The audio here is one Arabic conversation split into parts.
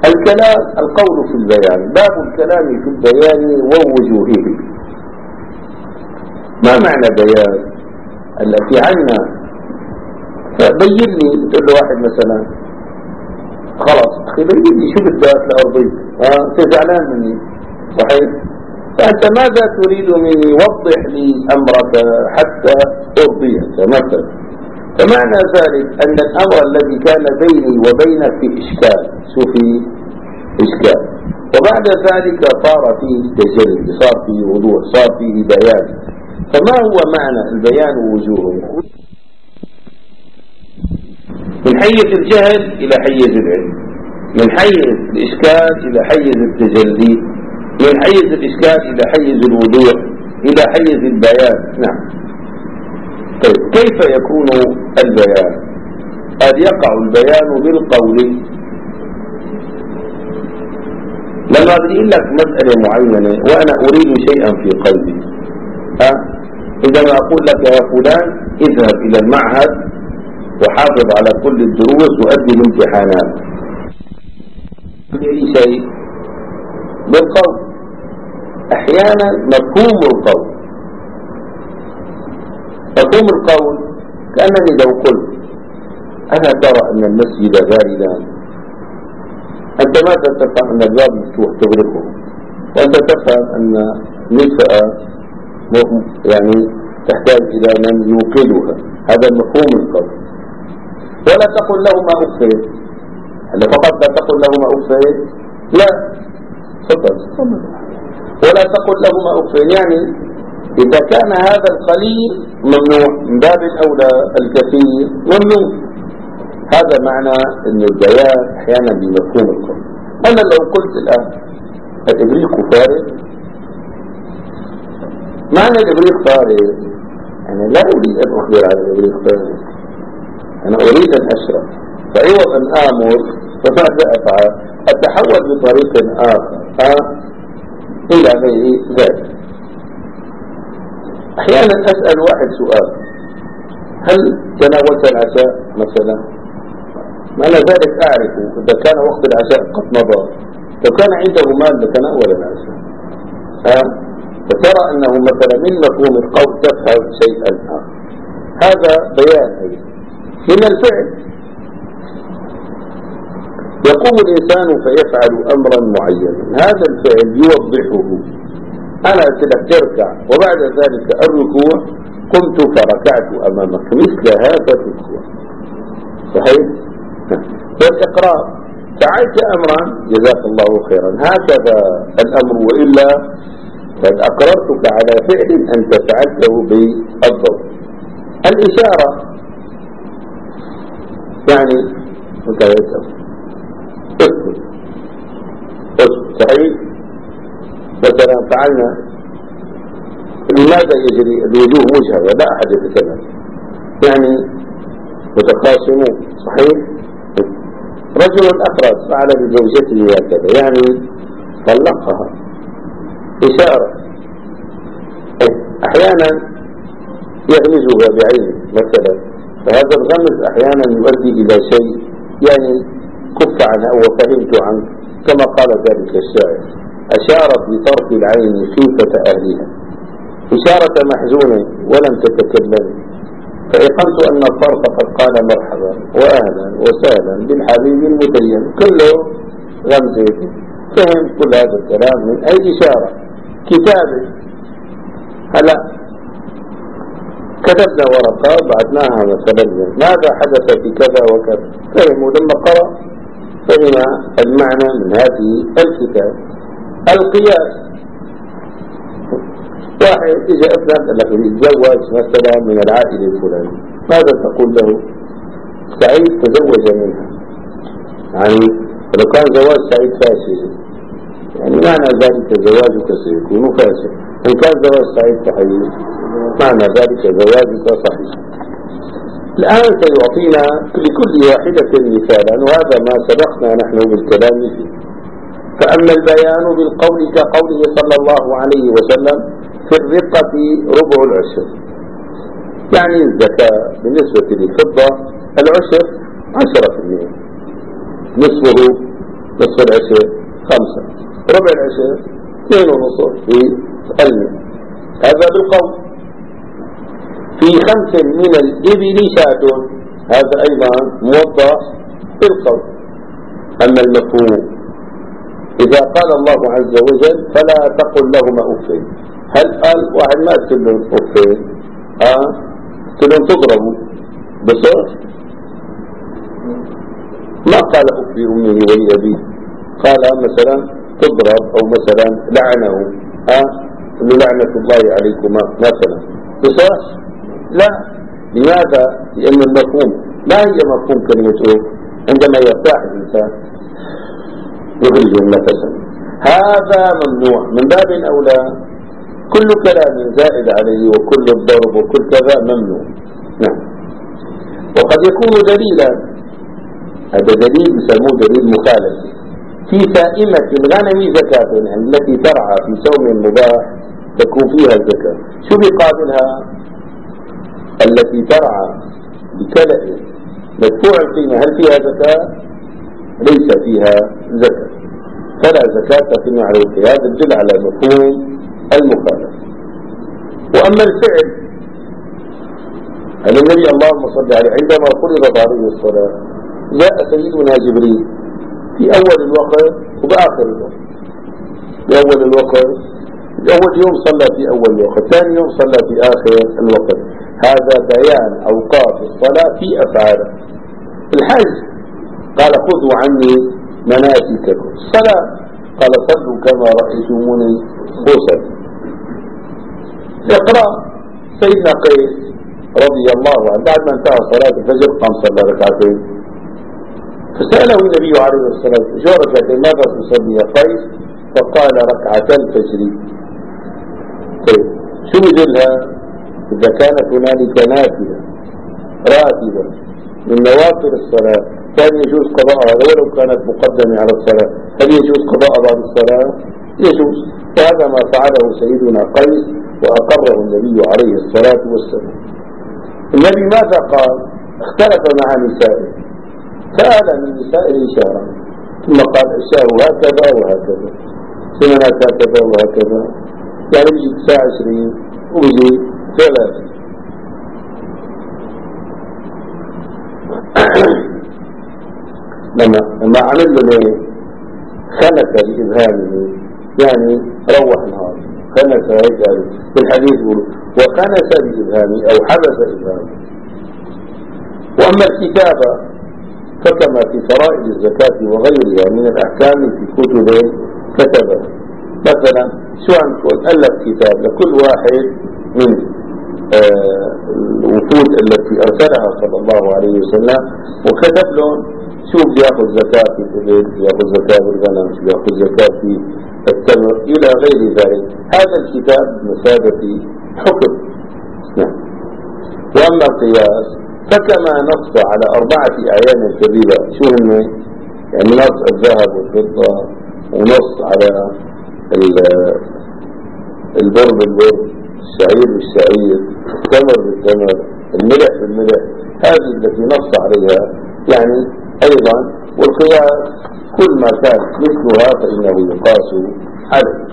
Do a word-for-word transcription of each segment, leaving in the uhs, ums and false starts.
الكلام القول في البيان. باب الكلام في البيان ووجوهه. ما معنى بيان؟ التي عنا فبين لي. تقول له واحد مثلا خلاص اخي بين لي شو بدك لارضيك، ها انت زعلان مني صحيح، فانت ماذا تريد مني؟ وضح لي امرك حتى ارضيك مثلا. فمعنى ذلك ان الامر الذي كان بيني وبينك في اشكال، شو في اشكال، وبعد ذلك صار فيه تجلي، صار فيه وضوح، صار فيه بيان. فما هو معنى البيان ووجوهه؟ من حيز الجهل إلى حيز العلم، من حيز الإشكال إلى حيز التجلي، من حيز الإشكال إلى حيز الوضوح، إلى حيز البيان. نعم. طيب كيف يكون البيان؟ قد يقع البيان بالقول. لما بدي أقول لك مسألة معينة وأنا أريد شيئا في قلبي، ها؟ عندما أقول لك يا فلان اذهب إلى المعهد وحافظ على كل الدروس وأدي الامتحانات، أي شيء بالقول. أحيانا مفهوم القول، مفهوم القول كأنني لو قلت أنا ترى أن المسجد باردان، أنت ماذا تفهم؟ أن الباب مفتوح تغلقه، وأنت تفهم أن نساء يعني تحتاج إلى من يوقدها. هذا مفهوم القول. ولا تقل لهما أفين، هل فقط لا تقل لهما أفين؟ لا، فقط ولا تقل لهما أفين، يعني إذا كان هذا القليل ممنوع من باب الأولى الكثير ممنوع. هذا معنى أن البيان أحيانا بمفهوم القول. أنا لو قلت الآن الإبريق فارغ، معنى الإبريق فارغ أنا لا أريد أن أخبر على الإبريق فارغ، أنا أريد أن أشرح. فعوض أن آمر فماذا أفعل؟ أتحول بطريق آخر أه؟ إلى غير ذلك. أحيانا أسأل واحد سؤال: هل تناولت العشاء مثلا؟ معنى ذلك أعرف إذا كان وقت العشاء قد مضى. لو كان عنده مال لتناول العشاء، أه؟ فترى أنه مثلا من مفهوم القول تفهم شيئا آخر. هذا بيان أيضا من الفعل. يقوم الإنسان فيفعل أمرا معينا، هذا الفعل يوضحه. أنا أتلك تركع وبعد ذلك الركوع قمت فركعت أمامك، مثل هذا الركوع صحيح. والإقرار فعلت أمرا جزاك الله خيرا، هكذا الأمر، وإلا قد أقررتك على فعل أنت فعلته بالضبط. الإشارة يعني أنت يسأل اسكت اسكت صحيح. مثلا فعلنا، لماذا يجري الوجوه مجهرة لا أحد يتكلم، يعني متخاصمون صحيح. رجل أخرج فعل بزوجته هكذا، يعني طلقها، إشارة. أحيانا يغمزها بعينه مثلا، فهذا الغمز أحيانا يؤدي إلى شيء يعني كف عنه وفهمت عنه، كما قال ذلك الشاعر: أشار في طرف العين خيفة أهلها، إشارة محزونة ولم تتكلم، فأيقنت أن الطرف قد قال مرحبا وأهلا وسهلا بالحبيب المتين، كله غمزة. فهم كل هذا الكلام من أي إشارة. كتابة، هلا كتبنا ورقة بعثناها مثلا ماذا حدث في كذا وكذا، فهموا لما قرأ فهم المعنى من هذه الكتاب. القياس، واحد إجا أفلان قال لك يتزوج مثلا من العائلة الفلانية، ماذا تقول له؟ سعيد تزوج منها، يعني لو كان زواج سعيد فاشل، يعني معنى ذلك زواجك سيكون فاشل. إن كان زواج سعيد صحيح معنى ذلك زواجك صحيح. الآن سيعطينا لكل واحدة مثالا، وهذا ما سبقنا نحن بالكلام فيه. فأما البيان بالقول كقوله صلى الله عليه وسلم: في الرقة ربع العشر، يعني الزكاة بالنسبة للفضة العشر عشرة في المئة، نصفه نصف العشر خمسة، ربع العشر اثنين ونصف في المئة، هذا بالقول. في خمس من الإبل شاة، هذا أيضا موضح بالقول. أما المفهوم إذا قال الله عز وجل فلا تقل لهما أف، هل قال واحد ما تقول لهم أف؟ آه تقول لهم تضربوا بصرف؟ ما قال أف أمه ولأبيه، قال مثلا تضرب أو مثلا لعنه، آه لعنة الله عليكما مثلا بصرف؟ لا. لماذا؟ لأن المفهوم ما هي مفهوم كلمة أف؟ عندما يرتاح الإنسان يخرج نفسا، هذا ممنوع. من باب أولى كل كلام زائد عليه وكل الضرب وكل كذا ممنوع. نعم. وقد يكون دليلا، هذا دليل يسموه دليل مخالف. في سائمة الغنم زكاة، يعني التي ترعى في سوم مباح تكون فيها الزكاة. شو بيقابلها؟ التي ترعى بكلأ مدفوع القيمة هل فيها زكاة؟ ليس فيها زكاة، فلا زكاة في معروف. هذا يدل على مفهوم المخالفة. وأما الفعل، أن النبي اللهم صل عليه عندما فرضت عليه الصلاة جاء سيدنا جبريل في أول الوقت وبآخر الوقت. بأول الوقت أول يوم صلى في أول الوقت، ثاني يوم صلى في آخر الوقت. هذا بيان أوقات الصلاة في أفعاله. الحج قال خذوا عني مناسككم. الصلاة قال صلوا كما رأيتموني أصلي. اقرأ سيدنا قيس رضي الله عنه بعد ما انتهى صلاة الفجر قام صلى ركعتين، فسأله النبي عليه الصلاة والسلام شو ركعتين ماذا تصلي يا قيس؟ فقال ركعتا الفجر. طيب شو بدلها؟ إذا كانت هنالك نافلة راتبة من نوافل الصلاة كان يجوز قضاءها ولو كانت مقدمة على الصلاة. هل يجوز قضاء بعد الصلاة؟ يجوز. وهذا ما فعله سيدنا قيس وأقره النبي عليه الصلاة والسلام. النبي ماذا قال؟ اختلف مع نسائه، سأل من نسائه شهرا ثم قال الشهر هكذا وهكذا، سنوات هكذا وهكذا، يعني بيجي تسعة عشرين وبيجي ثلاثة. لما لما عمل له خنث بإبهامه، يعني روح نهار خنث هيك في الحديث يقول وخنث بإبهامه أو حبس إبهامه. وأما الكتابة فكما في فرائض الزكاة وغيرها من الأحكام في كتب كتبها. مثلا شو عم تقول ألف كتاب لكل واحد من آه الوفود التي أرسلها صلى الله عليه وسلم وكتب لهم شو بياخذ زكاة في الإبل، بياخذ زكاة في الغنم، شو بياخذ زكاة في التمر إلى غير ذلك. هذا الكتاب بمثابة حكم. وأما القياس فكما نص على أربعة أعيان كبيرة، شو هم؟ يعني نص الذهب والفضة، ونص على البر بالبر، الشعير بالشعير، التمر بالتمر، الملح بالملح، هذه التي نص عليها. يعني أيضا والقياس كل ما كان مثلها فإنه يقاس عليه.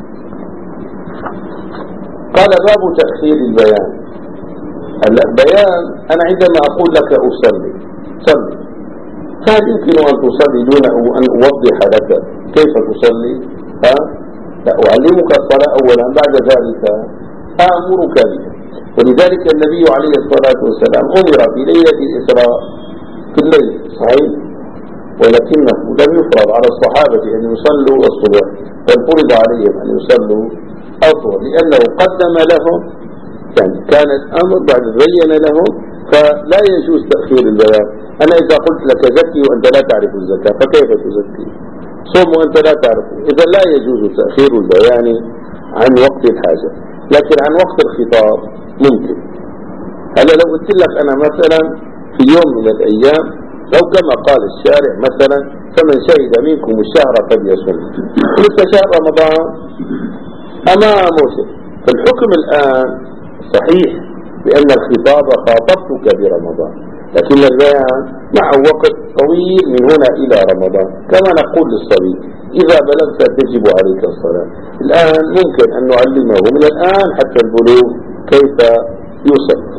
قال باب تأخير البيان. البيان أنا عندما أقول لك أصلي صلي، فهل يمكن أن تصلي دون أن أوضح لك كيف تصلي؟ ها؟ لا، أعلمك الصلاة أولا، بعد ذلك آمرك بها. ولذلك النبي عليه الصلاة والسلام أمر في ليلة الإسراء في الليل صحيح، ولكنه لم يفرض على الصحابة أن يصلوا الصبح، بل فرض عليهم أن يصلوا الظهر لأنه قدم لهم، يعني كان الأمر بعد بين لهم، فلا يجوز تأخير البيان. أنا إذا قلت لك زكي وأنت لا تعرف الزكاة فكيف تزكي؟ صوم وأنت لا تعرفه، إذا لا يجوز تأخير البيان عن وقت الحاجة، لكن عن وقت الخطاب ممكن. هلا لو قلت لك أنا مثلا في يوم من الأيام، لو كما قال الشارع مثلا فمن شهد منكم الشهر فليصم، مثل شهر رمضان أمام موسم، فالحكم الآن صحيح بأن الخطاب خاطبتك برمضان، لكن البيان مع وقت طويل من هنا إلى رمضان. كما نقول للصبي إذا بلغت تجب عليك الصلاة. الآن ممكن أن نعلمه من الآن حتى البلوغ كيف يصلي.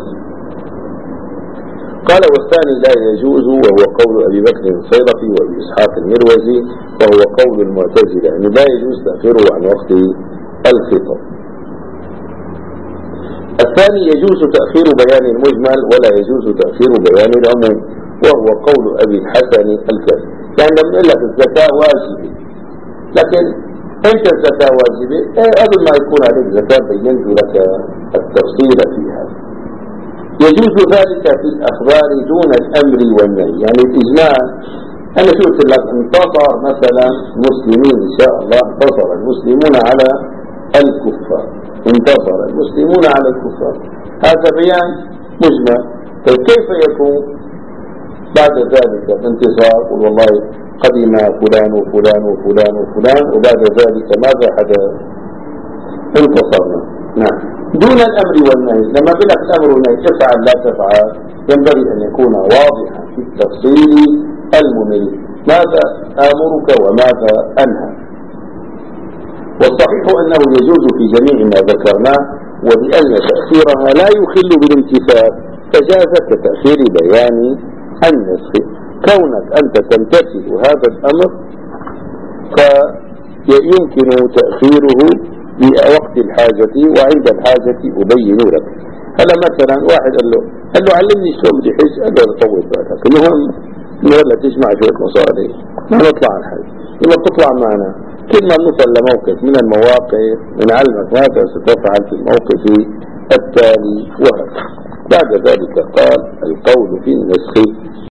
قال والثاني لا يجوز، وهو قول أبي بكر الصيرفي وأبي إسحاق المروزي، وهو قول المعتزلة، يعني لا يجوز تأخيره عن وقت الخطاب. الثاني يجوز تأخير بيان المجمل ولا يجوز تأخير بيان العموم، وهو قول أبي الحسن الكافي. يعني لما نقول لك الزكاة واجبة، لكن أنت الزكاة واجبة قبل ما يكون عليك زكاة بينت لك التفصيل فيها. يجوز ذلك في الأخبار دون الأمر والنهي. يعني الإجماع أنا شفت لك انتصر مثلا مسلمين إن شاء الله، انتصر المسلمون على الكفار، انتصر المسلمون على الكفار، هذا بيان مجمل. طيب كيف يكون بعد ذلك الانتصار؟ قل والله قدم فلان وفلان وفلان وفلان وبعد ذلك ماذا حدث؟ انتصرنا. نعم، دون الأمر والنهي. لما بلغ الأمر والنهي تفعل لا تفعل، ينبغي أن يكون واضحا في التفصيل الممل، ماذا آمرك وماذا أنهى. والصحيح أنه يجوز في جميع ما ذكرناه، وبأن تأخيرها لا يخل بالامتثال، فجاز كتأخير بيان النسخ. كونك أنت تمتثل هذا الأمر فيمكن تأخيره بوقت الحاجة، وعند الحاجة أبين لك. هلا مثلا واحد قال له قال له علمني شو بدي حج، قال له طول بالك، المهم انه هلا تجمع شوية مصاري ما نطلع عن حج. لما تطلع معنا كل ما نوصل لموقف من المواقف نعلمك ماذا ستفعل في الموقف التالي. وهكذا بعد ذلك قال القول في النسخ